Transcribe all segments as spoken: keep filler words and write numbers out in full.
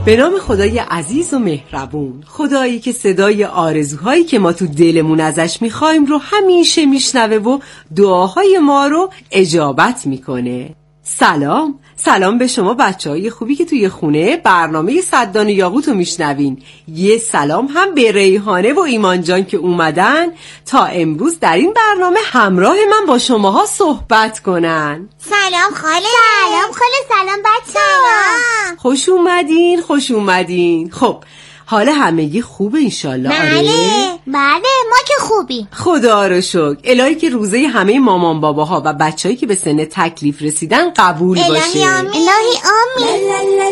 به نام خدای عزیز و مهربون، خدایی که صدای آرزوهایی که ما تو دلمون ازش میخوایم رو همیشه میشنوه و دعاهای ما رو اجابت میکنه. سلام سلام به شما بچه های خوبی که توی خونه برنامه صد دانه یاقوت رو میشنوین. یه سلام هم به ریحانه و ایمان جان که اومدن تا امروز در این برنامه همراه من با شماها صحبت کنن. سلام خاله. سلام خاله. سلام بچه ها. خوش اومدین خوش اومدین. خب حالا همگی خوبه انشالله؟ بله آره؟ بله ما که خوبی. خدا رو شکر. الهی که روزه همه مامان باباها و بچه‌ای که به سن تکلیف رسیدن قبول باشه. الهی آمین. الهی آمین.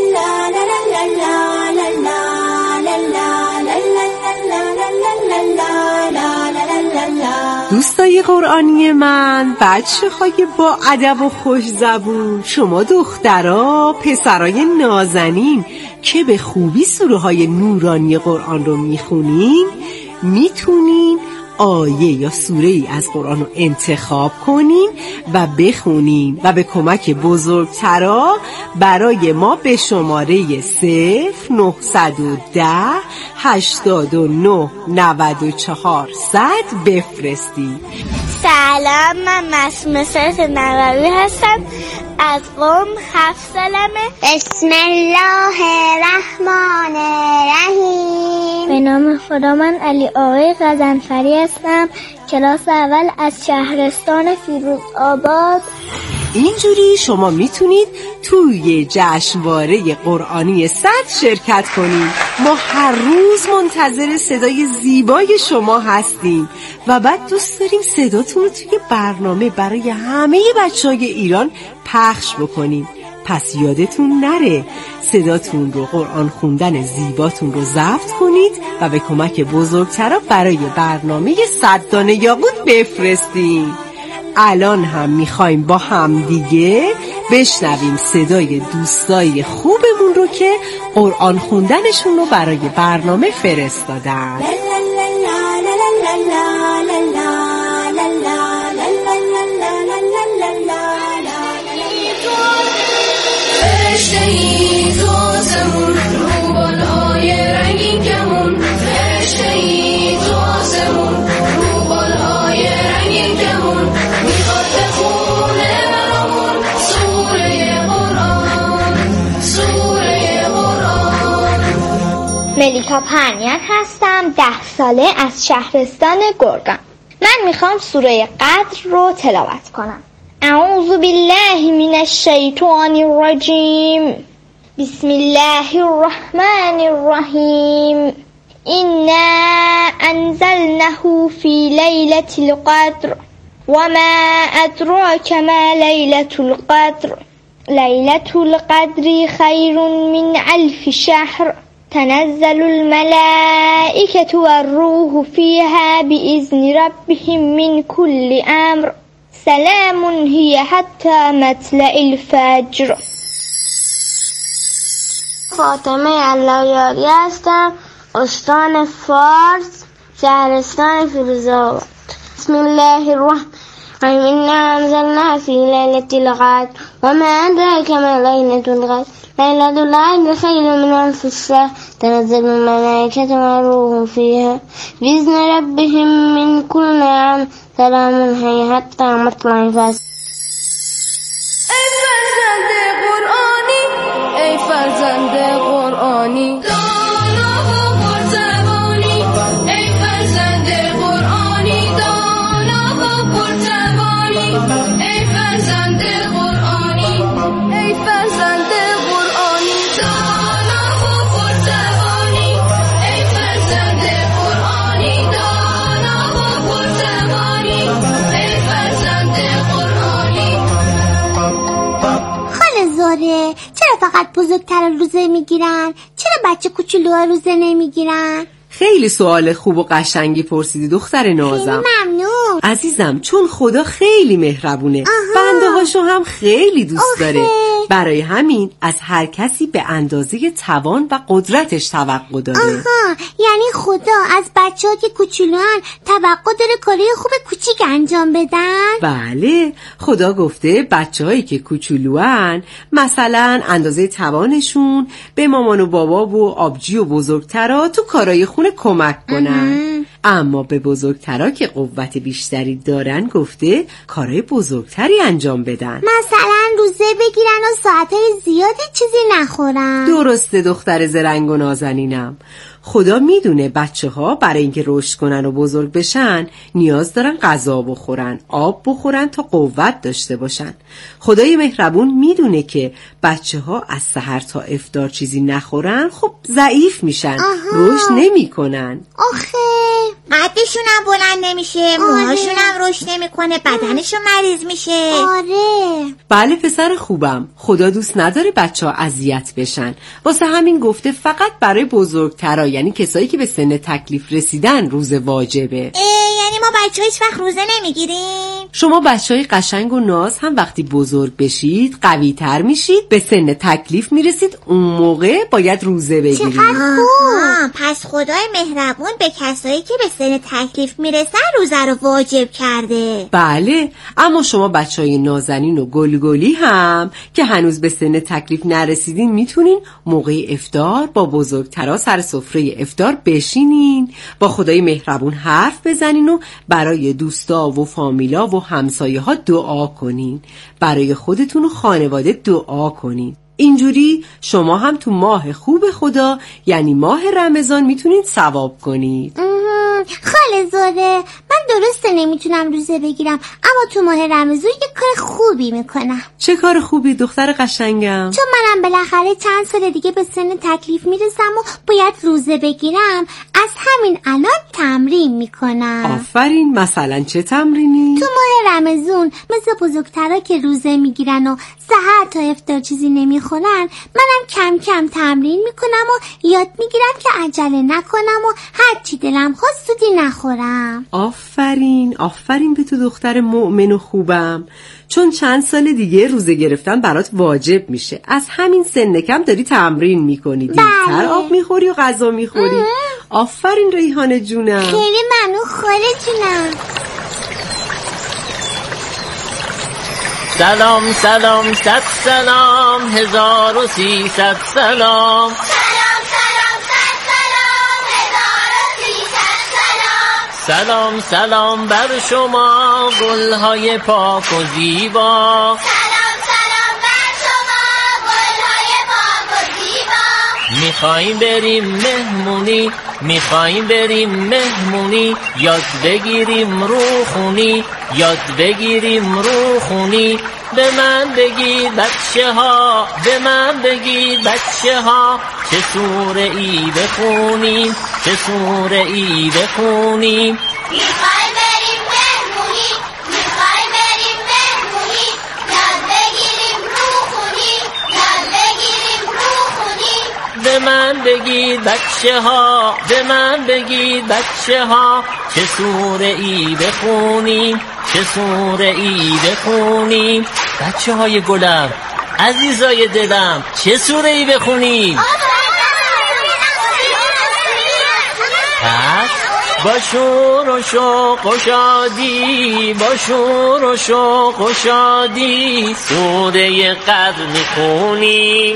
دوستای قرآنی من، بچه های با ادب و خوش زبون، شما دخترها پسرای نازنین که به خوبی سوره های نورانی قرآن رو میخونین، میتونین آیه یا سوره ای از قرآن رو انتخاب کنین و بخونین و به کمک بزرگترا برای ما به شماره صفر نهصد و ده هشتاد و نه نود و چهار صد بفرستین. سلام، من معصومه سرت نووی هستم، از قم، هفت سالمه. بسم الله الرحمن الرحیم. به نام خدا، من علی آقای غزنفری هستم، کلاس اول از شهرستان فیروز آباد. اینجوری شما میتونید توی جشنواره قرآنی صد شرکت کنید. ما هر روز منتظر صدای زیبای شما هستیم و بعد دوست داریم صداتون رو توی برنامه برای همه بچه‌های ایران پخش بکنیم. پس یادتون نره صداتون رو، قرآن خوندن زیباتون رو ضبط کنید و به کمک بزرگترا برای برنامه صد دانه یاقوت بفرستین. الان هم میخوایم با هم دیگه بشنویم صدای دوستای خوبمون رو که قرآن خوندنشون رو برای برنامه فرستادن. فرشته‌ای تو آسمون، رو بالهای رنگین کمون. فرشته‌ای تو آسمون، رو بالهای رنگین کمون. میخواد بخونه برامون سوره قرآن، سوره قرآن. ملیکا پرنیان هستم، ده ساله، از شهرستان گرگان. من میخوام سوره قدر رو تلاوت کنم. اعوذ بالله من الشیطان الرجیم. بسم الله الرحمن الرحیم. إنا أنزلناه في ليلة القدر وما أدراك ما ليلة القدر ليلة القدر خير من ألف شهر تنزل الملائكة والروح فيها بإذن ربهم من كل أمر سلام هي حتى مطلع الفجر. فاطمه اللهیاری هستم، استان فارس، شهرستان فیروزآباد. بسم الله الرحمن الرحیم. انا انزلنا فی لیلة القدر وما ادراک ما لیلة القدر لیلة القدر خیر من الف شهر تنزل الملائکة والروح فیها بإذن ربهم من كل أمر سلام هی حتی مطلع الفجر. ای فرزند قرآنی، ای فرزند قرآنی، دانا و پرتوانی. ای فرزند قرآنی، دانا و پرتوانی. ای فرزند قرآنی، ای فرزند قرآنی، دانا و پرتوانی. ای فرزند قرآنی، دانا و پرتوانی. ای فرزند قرآنی. خاله زوره، چرا فقط بزرگتر روزه میگیرن؟ چرا بچه کوچولوها روزه نمیگیرن؟ خیلی سوال خوب و قشنگی پرسیدی دختر نازم. خیلی ممنون عزیزم، چون خدا خیلی مهربونه، بنده هاشو هم خیلی دوست آخه. داره. برای همین از هر کسی به اندازه توان و قدرتش توقع داره. آها، یعنی خدا از بچه ها که کوچولوان توقع داره کارهای خوب کوچیک انجام بدن؟ بله، خدا گفته بچه هایی که کوچولوان مثلا اندازه توانشون به مامان و بابا و آبجی و بزرگترا تو کارهای خونه کمک کنن. اما به بزرگترا که قوت بیشتری دارن گفته کارهای بزرگتری انجام بدن، مثلا روزه بگیرن و ساعتهای زیادی چیزی نخورن. درسته دختر زرنگ و نازنینم. خدا میدونه بچه ها برای اینکه رشد کنن و بزرگ بشن نیاز دارن غذا بخورن، آب بخورن تا قوت داشته باشن. خدای مهربون میدونه که بچه ها از سحر تا افطار چیزی نخورن خب ضعیف میشن، رشد نمی کنن. آخه قدشون هم بلند نمیشه، موهاشون هم رشد نمیکنه، بدنشون مریض میشه. آره. بله پسر خوبم، خدا دوست نداره بچه ها اذیت بشن، واسه همین گفته فقط برای بزرگترا، یعنی کسایی که به سن تکلیف رسیدن روزه واجبه. یعنی ما بچه ها هیچ وقت روزه نمیگیریم؟ شما بچه های قشنگ و ناز هم وقتی بزرگ بشید قوی تر میشید، به سن تکلیف میرسید، اون موقع باید روزه بگیرید. آه، پس خدای مهربون به کسایی که به سن تکلیف میرسن روزه رو واجب کرده. بله، اما شما بچه های نازنین و گلگلی هم که هنوز به سن تکلیف نرسیدین میتونین موقع افطار با بزرگترا سر سفره افطار بشینین، با خدای مهربون حرف بزنین و برای دوستا و فامیلا و همسایه ها دعا کنین، برای خودتون و خانواده دعا کنین. اینجوری شما هم تو ماه خوب خدا یعنی ماه رمضان میتونید ثواب کنید. خاله زاره، من درسته نمیتونم روزه بگیرم، اما تو ماه رمضان یه کار خوبی میکنم. چه کار خوبی دختر قشنگم؟ چون منم بالاخره چند سال دیگه به سن تکلیف میرسم و باید روزه بگیرم، از همین الان تمرین میکنم. آفرین. مثلا چه تمرینی؟ تو ماه رمضان مثل بزرگترا که روزه میگیرن و سحر تا افطار چیزی نمیخورن، منم کم کم تمرین میکنم و یاد میگیرم که عجله نکنم و هر چی دلم خواست زودی نخورم. آفرین، آفرین به تو دختر مؤمن و خوبم، چون چند سال دیگه روزه گرفتن برات واجب میشه. از همین سن کم داری تمرین میکنی، دیرتر آب میخوری و غذا میخوری. آفرین ریحانه جونم. خیلی ممنون خاله جونم. سلام سلام صد سلام هزار و سیصد سلام. سلام سلام بر شما گلهای پاک و زیبا. سلام سلام بر شما گلهای پاک و زیبا. میخوایم بریم مهمونی، میخوایم بریم مهمونی، یاد بگیریم روخونی، یاد بگیریم روخونی. به من بگید بچه ها، به من بگید بچه ها، چه سوره ای بخونیم، چه سوره ای بخونیم. میخوایم بریم مهمونی، میخوایم بریم مهمونی، یاد بگیریم روخونی، یاد بگیریم روخونی. به من بگید بچه ها، به من بگید بچه ها، چه سوره ای بخونیم، چه سوره ای بخونیم. بچه های گلم، عزیزای دلم، چه سوره ای بخونیم؟ پس با شور و شوق و شادی، با شور و شوق و شادی سوره قدر میخونیم.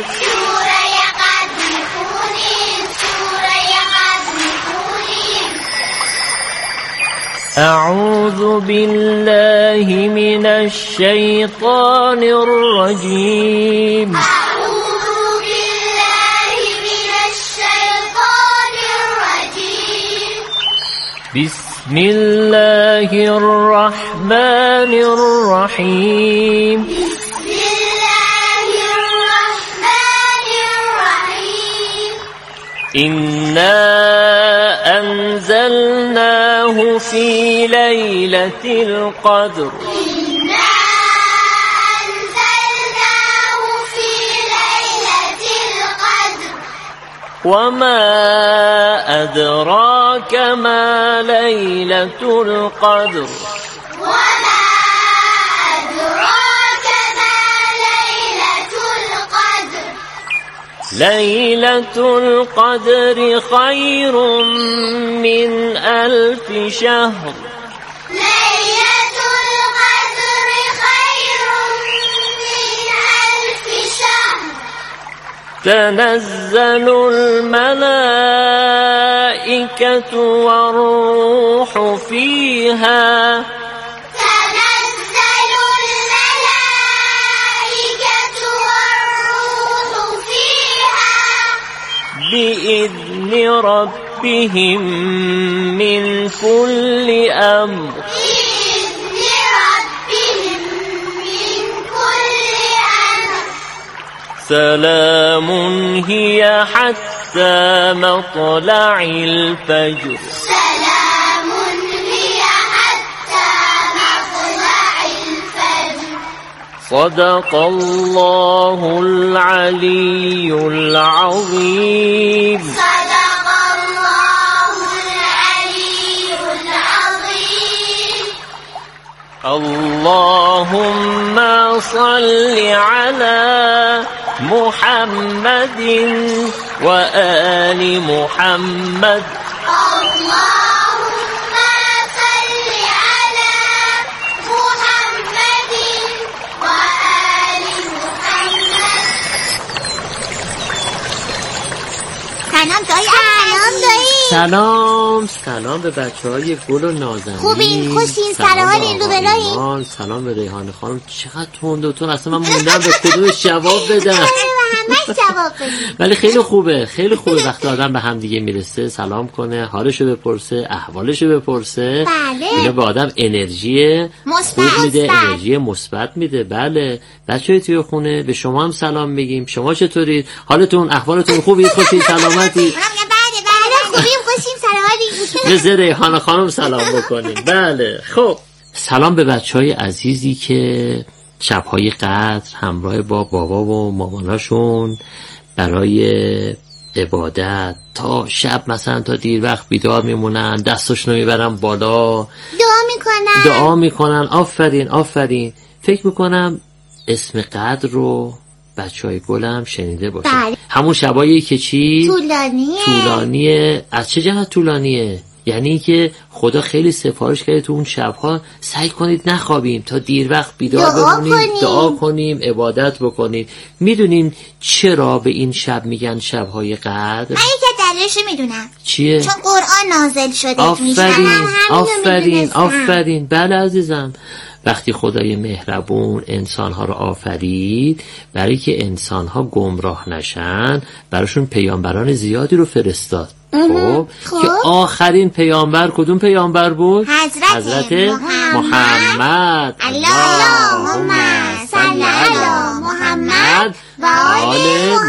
أعوذ بالله من الشيطان الرجيم. أعوذ بالله من الشيطان الرجيم. بسم الله الرحمن الرحيم. بسم الله الرحمن الرحيم. إنا أنزلناه في ليلة القدر. إنا أنزلناه في ليلة القدر. وما أدراك ما ليلة القدر. وما أدراك ما ليلة القدر. لیلة القدر خیر من الف شهر لیلة القدر خیر من الف شهر تنزل الملائكة والروح فيها تنزل الملائكة والروح فيها بإذن ربهم من كل أمر بإذن ربهم من كل أمر سلام هي حتى مطلع الفجر سلام هي حتى مطلع الفجر صدق الله العلي العظيم صدق الله العلي العظيم اللهم صل على محمد وآل محمد اللهم صل على محمد وآل محمد سلام دایی. سلام دایی. سلام سلام به بچه های گل و نازنین. خوبین؟ خوشین؟ سلام این رو بلایین؟ سلام به ریحانه خانم. چقدر تند و تند، اصلا من موندم به کدومش جواب بدم. جواب بدم ولی خیلی خوبه، خیلی خوبه وقتی آدم به هم دیگه میرسه سلام کنه، حالشو بپرسه، احوالشو بپرسه. بله. اینا به آدم انرژی مثبت میده، انرژی مثبت میده. بله. بچه‌های توی خونه به شما هم سلام میگیم. شما چطورید؟ حالتون، احوالتون خوبید؟ خوشید؟ سلامتید؟ خوبیم، خوشیم، سلامتی. به زیر ریحانه خانم سلام بکنیم. بله. خب سلام به بچهای عزیزی که شبهای قدر همراه با بابا و ماماناشون برای عبادت تا شب مثلا تا دیر وقت بیدار میمونن، دستاشونو میبرن بالا، دعا میکنن دعا میکنن. آفرین آفرین. فکر میکنم اسم قدر رو بچه های گلم شنیده باشه. بله. همون شبایی که چی؟ طولانیه. طولانیه. از چه جهت طولانیه؟ یعنی که خدا خیلی سفارش کرده تو اون شبها سعی کنید نخوابیم، تا دیر وقت بیدار بمونیم، دعا کنیم، عبادت بکنیم. میدونیم چرا به این شب میگن شبهای قدر؟ من یک دلیلش میدونم. چیه؟ چون قرآن نازل شده. آفرین آفرین آفرین. بله عزیزم. وقتی خدای مهربون انسانها رو آفرید برای که انسانها گمراه نشن، براشون پیامبران زیادی رو فرستاد. خب که آخرین پیامبر کدوم پیامبر بود؟ حضرت, حضرت محمد, محمد. اللهم صل علی محمد و آل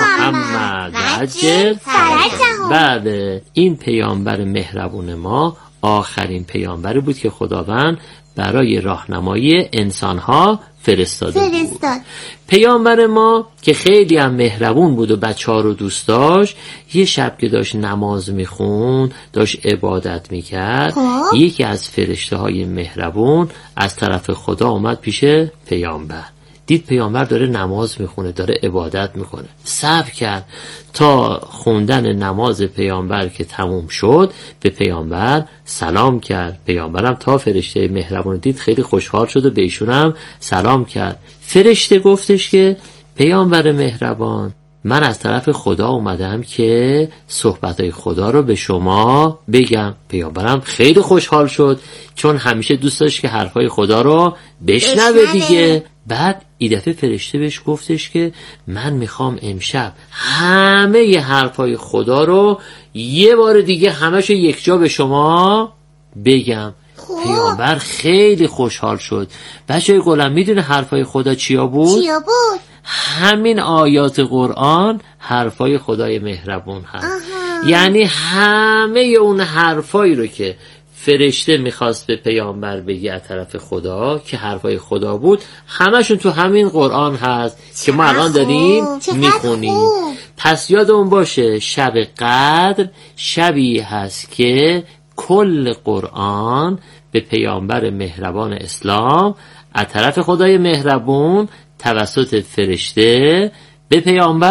محمد عجل فرجهم. بله. این پیامبر مهربون ما آخرین پیامبری بود که خداوند برای راهنمایی انسانها فرستاده بود. پیامبر ما که خیلی هم مهربون بود و بچه ها رو دوست داشت، یه شب که داشت نماز میخون، داشت عبادت میکرد، یکی از فرشته های مهربون از طرف خدا اومد پیش پیامبر. دید پیامبر داره نماز میخونه، داره عبادت میکنه. صبر کرد تا خوندن نماز پیامبر که تموم شد، به پیامبر سلام کرد. پیامبرم تا فرشته مهربان دید خیلی خوشحال شد و به ایشون هم سلام کرد. فرشته گفتش که پیامبر مهربان، من از طرف خدا اومدم که صحبتهای خدا رو به شما بگم. پیامبرم خیلی خوشحال شد چون همیشه دوست داشت که حرفای خدا رو بشنوه دیگه. بعد این دفعه فرشته بهش گفتش که من میخوام امشب همه ی حرفای خدا رو یه بار دیگه همشو یک جا به شما بگم. پیامبر خیلی خوشحال شد. بچه‌ی گلم میدونه حرفای خدا چیا بود؟ چیا بود؟ همین آیات قرآن حرفای خدای مهربون هست. آها. یعنی همه اون حرفایی رو که فرشته میخواست به پیامبر بگی از طرف خدا که حرفای خدا بود، همشون تو همین قرآن هست که ما الان داریم میخونیم. پس یادمون باشه شب قدر شبی هست که کل قرآن به پیامبر مهربان اسلام از طرف خدای مهربون توسط فرشته به پیامبر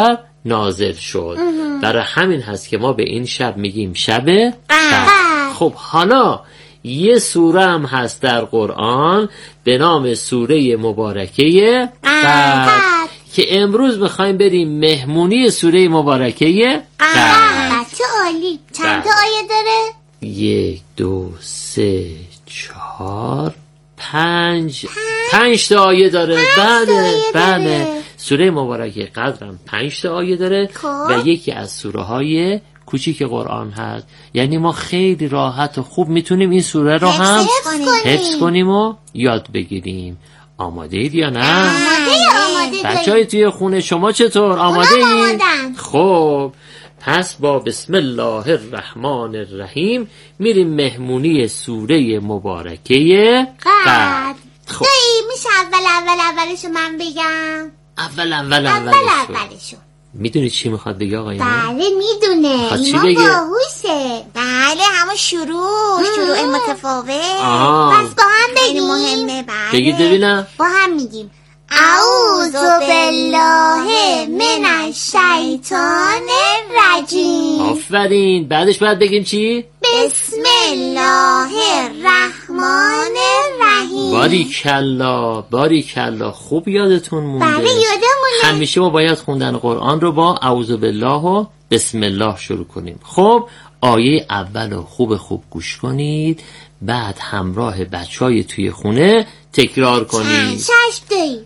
نازل شد. برای همین هست که ما به این شب میگیم شب قدر. خب حالا یه سوره هم هست در قرآن به نام سوره مبارکه قدر که امروز میخوایم بریم مهمونی سوره مبارکه قدر. چه عالی. چند تا آیه داره؟ یک دو سه چهار پنج پنج تا آیه داره. بله بله سوره مبارکه قدرم پنج تا آیه داره و یکی از سوره های کوچیک قرآن هست. یعنی ما خیلی راحت و خوب میتونیم این سوره رو هم حفظ کنیم و یاد بگیریم. آماده اید یا نه؟ آماده. بچه های توی خونه شما چطور؟ آماده اید؟ خب پس با بسم الله الرحمن الرحیم میریم مهمونی سوره مبارکه قدر. خب دایی میشه اول اول اولشو من بگم؟ اول اول اولشو اول اولشو میدونی چی میخواد بگه آقا؟ بله میدونه. اینا باهوشه. بله همون شروع شروع متفاوت. آه. پس با هم بگیم. مهمه. بله بگید ببینم. با هم میگیم اعوذ بالله من الشیطان الرجیم. آفرین. بعدش باید بگیم چی؟ بسم الله الرحمن الرحیم. باریکلا باریکلا خوب یادتون مونده. بله یادمونه. همیشه ما باید خوندن قرآن رو با اعوذ بالله و بسم الله شروع کنیم. خب آیه اول رو خوب خوب گوش کنید، بعد همراه بچهای توی خونه تکرار کنید. چشم دایی.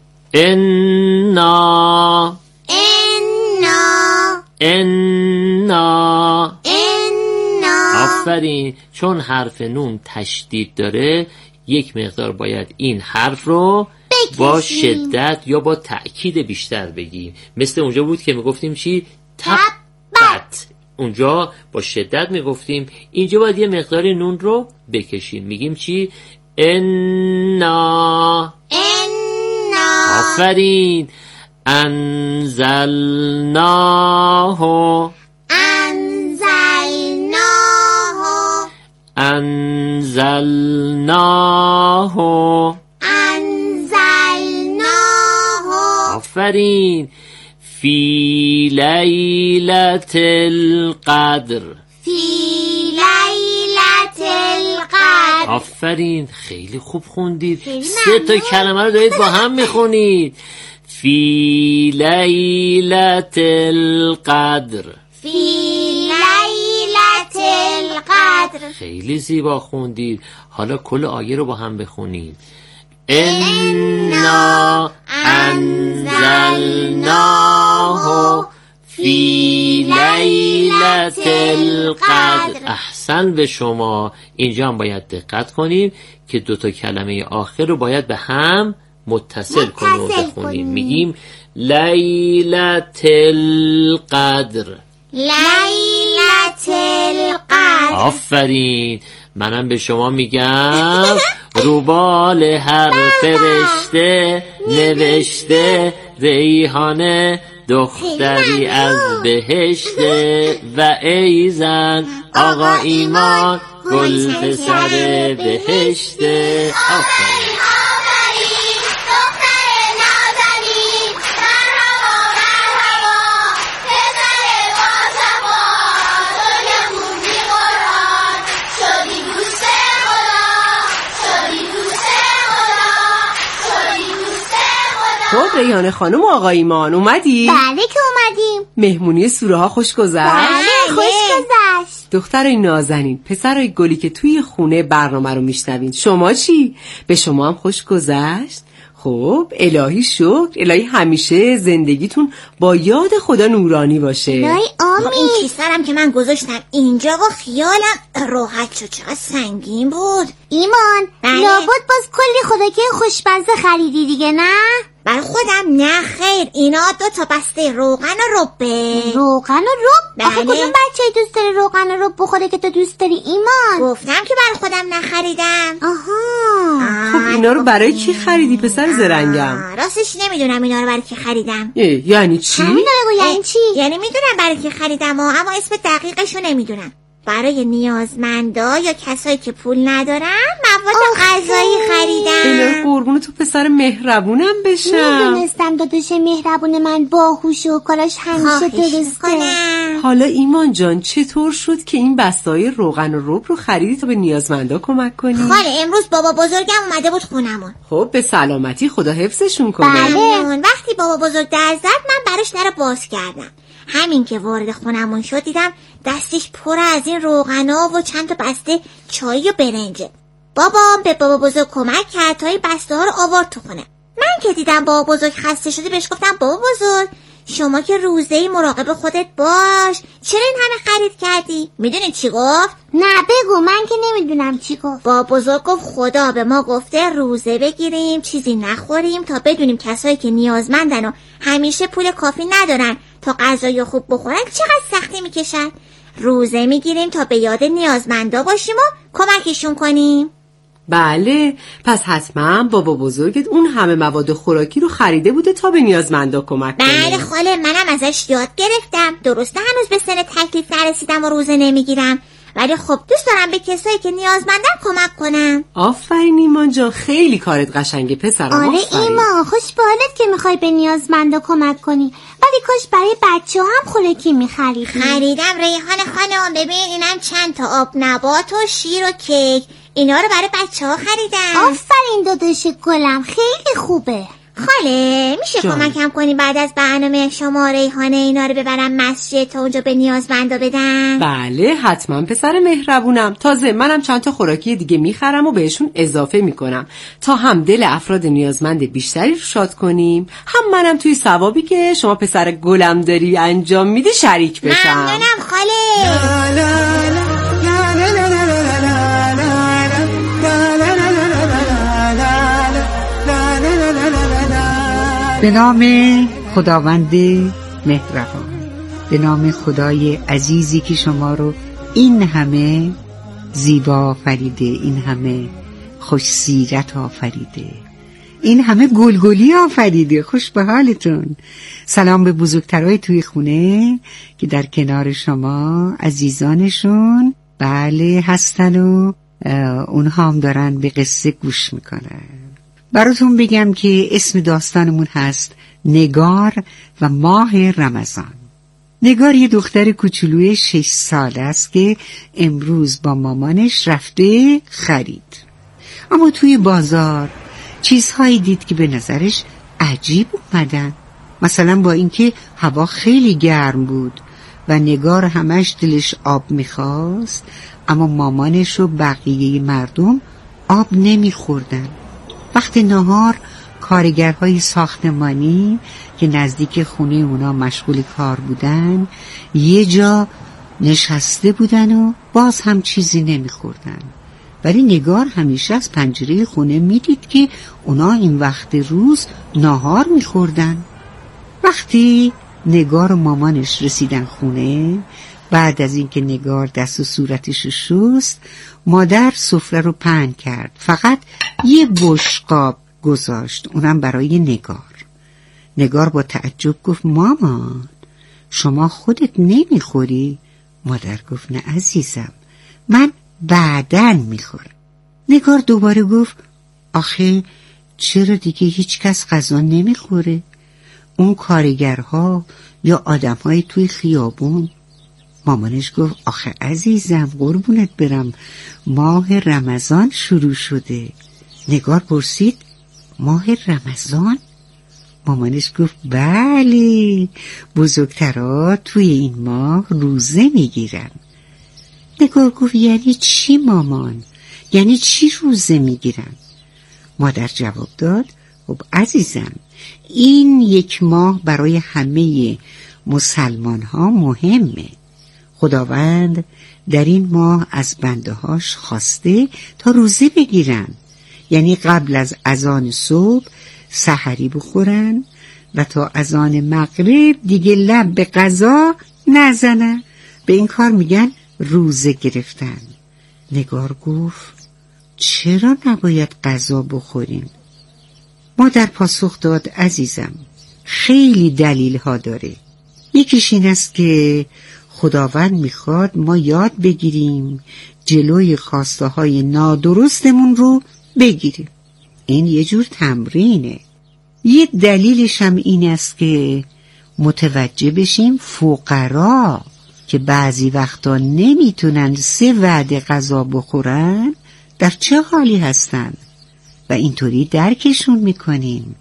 انا انا انا انا. آفرین. چون حرف نون تشدید داره یک مقدار باید این حرف رو بکشیم. با شدت یا با تأکید بیشتر بگیم. مثل اونجا بود که میگفتیم چی؟ تبت. اونجا با شدت میگفتیم، اینجا باید یه مقدار نون رو بکشیم. میگیم چی؟ انا انا. آفرین. انزلناه انزلناه انزلناه انزلناه. آفرین. فی لیلة القدر فی لیلة القدر. آفرین. خیلی خوب خوندید. سه تا کلمه رو دارید با هم میخونید. فی لیلة القدر. فی لیلة القدر. خیلی زیبا خوندید. حالا کل آیه رو با هم بخونید. انا انزلناه فی لیلة القدر. احسن به شما. اینجا هم باید دقت کنیم که دوتا کلمه آخر رو باید به هم متصل کنیم و بخونیم. میگیم لیلة القدر. لیلة القدر. آفرین. منم به شما میگم روبال هر فرشته نوشته ریحانه دختری از بهشته و ای زن آقا ایمان گل پسر بهشته. آفرین. خب ریحانه خانم و آقا ایمان اومدی؟ بله که اومدیم. مهمونی سوره ها خوش گذشت؟ بله خوش گذشت. دخترای نازنین، پسرای گلی که توی خونه برنامه رو میشنوین، شما چی؟ به شما هم خوش گذشت؟ خب الهی شکر. الهی همیشه زندگیتون با یاد خدا نورانی باشه. الهی آمین. این کیسرم که من گذاشتم اینجا و خیالم راحت شد. چقدر سنگین بود. ایمان بله؟ لابد باز کلی خودکی خوشمزه خریدی دیگه نه؟ برای خودم نه خیر، اینا دو تا بسته روغن و ربه. روغن و رب؟ بله. آخه کدوم بچه دوست داره روغن و رب بخوره که تو دوست داری ایمان؟ گفتم که برای خودم نخریدم. آها. خب اینا رو برای کی خریدی پسر زرنگم؟ راستش نمیدونم اینا رو برای کی خریدم. یعنی چی؟ همین رو بگو یعنی چی؟ یعنی میدونم برای کی خریدم ها، اما اسم دقیقشو نمیدونم. برای نیازمندا یا کسایی که پول ندارن، غذایی خریدم. الهی قربون تو پسر مهربونم بشم. میدونستم داداش مهربون من باهوش و کاراش همیشه درسته. حالا ایمان جان چطور شد که این بسته‌های روغن و رب رو خریدی تا به نیازمندا کمک کنی؟ خاله امروز بابا بزرگم اومده بود خونمون. خب به سلامتی، خدا حفظشون کنه. بله. وقتی بابا بزرگ در زد من براش در باز کردم. همین که وارد خونمون شد دیدم دستش پر از این روغنا و چند تا بسته چای و برنجه. بابام به بابا بزرگ کمک کرد تا این بسته ها رو آورد تو خونه. من که دیدم بابا بزرگ خسته شده بهش گفتم بابا بزرگ شما که روزه‌ای مراقب خودت باش، چرا این همه خرید کردی؟ میدونی چی گفت؟ نه بگو، من که نمیدونم چی گفت. بابا بزرگ گفت خدا به ما گفته روزه بگیریم، چیزی نخوریم تا بدونیم کسایی که نیازمندن و همیشه پول کافی ندارن تا غذای خوب بخورن چقدر سختی میکشن. روزه میگیریم تا به یاد نیازمندا باشیم و کمکشون کنیم. بله، پس حتما بابا بزرگت اون همه مواد خوراکی رو خریده بوده تا به نیازمندا کمک کنه. بله خاله، منم ازش یاد گرفتم. درسته هنوز به سن تکلیف نرسیدم و روزه نمیگیرم، ولی خب دوست دارم به کسایی که نیازمندن کمک کنم. آفرین ایمان جان، خیلی کارت قشنگه پسرم. آره ایمان، خوش به حالت که میخوای به نیازمندا کمک کنی، ولی کاش برای بچه هم خوراکی میخریدی. خریدم ریحان خانم، ببین اینم چند تا آب نبات و شیر و کیک، اینا رو برای بچه ها خریدم. آفرین داداش گلم، خیلی خوبه. خاله میشه کمکم کنی بعد از برنامه شما ریحانه اینا رو ببرم مسجد تا اونجا به نیازمندا بدن؟ بله حتما پسر مهربونم. تازه منم چند تا خوراکی دیگه میخرم و بهشون اضافه میکنم تا هم دل افراد نیازمند بیشتری رو شاد کنیم، هم منم توی ثوابی که شما پسر گلم داری انجام میدی شریک بشم. ممنونم خاله. لا لا لا. به نام خداوند مهربان، به نام خدای عزیزی که شما رو این همه زیبا آفریده، این همه خوش سیرت آفریده، این همه گلگلی آفریده. خوش به حالتون. سلام به بزرگترهای توی خونه که در کنار شما عزیزانشون بله هستن و اونها هم دارن به قصه گوش میکنن. براتون بگم که اسم داستانمون هست نگار و ماه رمضان. نگار یه دختر کوچولوی شش ساله است که امروز با مامانش رفته خرید، اما توی بازار چیزهایی دید که به نظرش عجیب اومدن. مثلا با اینکه هوا خیلی گرم بود و نگار همش دلش آب میخواست، اما مامانش و بقیه مردم آب نمیخوردن. وقت نهار کارگرهای ساختمانی که نزدیک خونه اونا مشغول کار بودن یه جا نشسته بودن و باز هم چیزی نمیخوردن، ولی نگار همیشه از پنجره خونه میدید که اونا این وقت روز نهار میخوردن. وقتی نگار و مامانش رسیدن خونه، بعد از اینکه نگار دست و صورتش شست، مادر سفره رو پهن کرد، فقط یه بشقاب گذاشت، اونم برای نگار. نگار با تعجب گفت مامان شما خودت نمیخوری؟ مادر گفت نه عزیزم، من بعدن میخورم. نگار دوباره گفت آخه چرا دیگه هیچ کس غذا نمیخوره؟ اون کارگرها یا آدمهای توی خیابون؟ مامانش گفت آخه عزیزم قربونت برم، ماه رمضان شروع شده. نگار پرسید ماه رمضان؟ مامانش گفت بله، بزرگترها توی این ماه روزه میگیرن. نگار گفت یعنی چی مامان؟ یعنی چی روزه میگیرن؟ مادر جواب داد خب عزیزم، این یک ماه برای همه مسلمان ها مهمه. خداوند در این ماه از بنده هاش خواسته تا روزه بگیرن، یعنی قبل از اذان صبح سحری بخورن و تا اذان مغرب دیگه لب به غذا نزنن. به این کار میگن روزه گرفتن. نگار گفت چرا نباید غذا بخوریم؟ مادر پاسخ داد عزیزم خیلی دلیل ها داره. یکیش این است که خداوند میخواد ما یاد بگیریم جلوی خواسته های نادرستمون رو بگیریم. این یه جور تمرینه. یه دلیلش هم این است که متوجه بشیم فقرا که بعضی وقتا نمیتونن سه وعده غذا بخورن در چه حالی هستن و اینطوری درکشون میکنیم،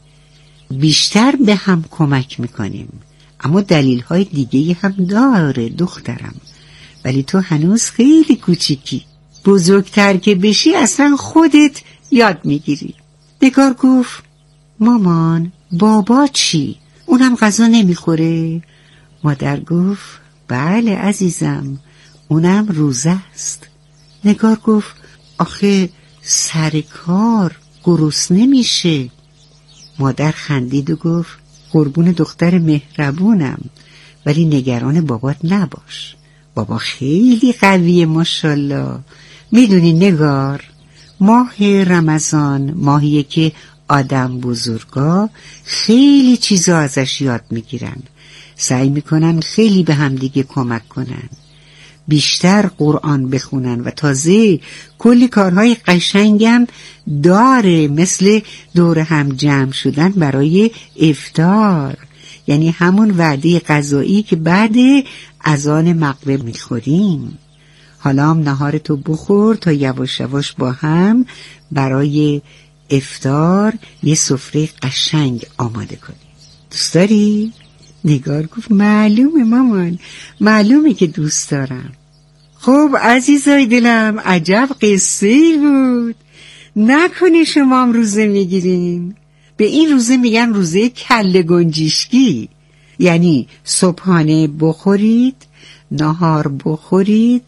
بیشتر به هم کمک میکنیم. اما دلیل های دیگه هم داره دخترم، ولی تو هنوز خیلی کوچیکی، بزرگتر که بشی اصلا خودت یاد میگیری. نگار گفت مامان بابا چی؟ اونم غذا نمیخوره؟ مادر گفت بله عزیزم، اونم روزه است. نگار گفت آخه سر کار گرسنه نمیشه. مادر خندید و گفت قربون دختر مهربونم، ولی نگران بابات نباش، بابا خیلی قویه ماشالله. میدونی نگار، ماه رمضان ماهیه که آدم بزرگا خیلی چیزا ازش یاد میگیرن، سعی میکنن خیلی به هم دیگه کمک کنن، بیشتر قرآن بخونن و تازه کلی کارهای قشنگم داره، مثل دور هم جمع شدن برای افطار، یعنی همون وعده غذایی که بعد اذان مغرب میخوریم. حالا هم نهارتو بخور تا یواش یواش با هم برای افطار یه سفره قشنگ آماده کنیم. دوست داری؟ نگار گفت معلومه مامان، معلومه که دوست دارم. خب عزیزای دلم، عجب قصه‌ای بود. نکنه شما هم روزه میگیرین؟ به این روزه میگن روزه کله گنجشکی، یعنی صبحانه بخورید، نهار بخورید،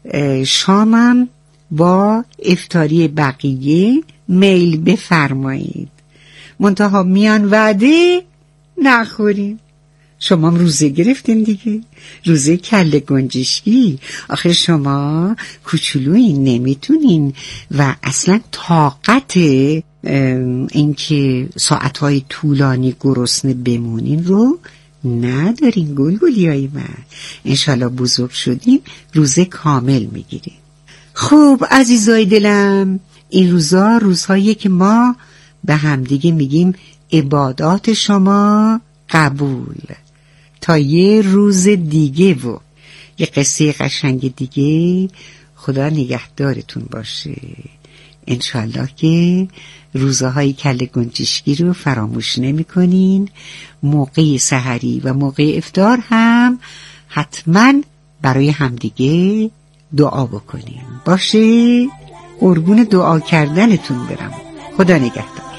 شامم با افطاری بقیه میل بفرمایید، منتها میان وعده نخوریم. شما هم روزه گرفتین دیگه، روزه کله گنجشکی. آخه شما کوچولویین، نمیتونین و اصلا طاقت اینکه ساعتهای طولانی گرسنه بمونین رو ندارین. گلگلیای من، انشالله بزرگ شدیم روزه کامل میگیریم. خب عزیزای دلم، این روزا روزهایی که ما به همدیگه میگیم عبادات شما قبول. تا یه روز دیگه و یه قصه قشنگ دیگه، خدا نگهدارتون باشه. انشالله که روزهای کله گنجشکی رو فراموش نمی کنین. موقع سحری و موقع افطار هم حتما برای همدیگه دعا بکنیم. باشه؟ قربون دعا کردنتون برم. خدا نگهدار.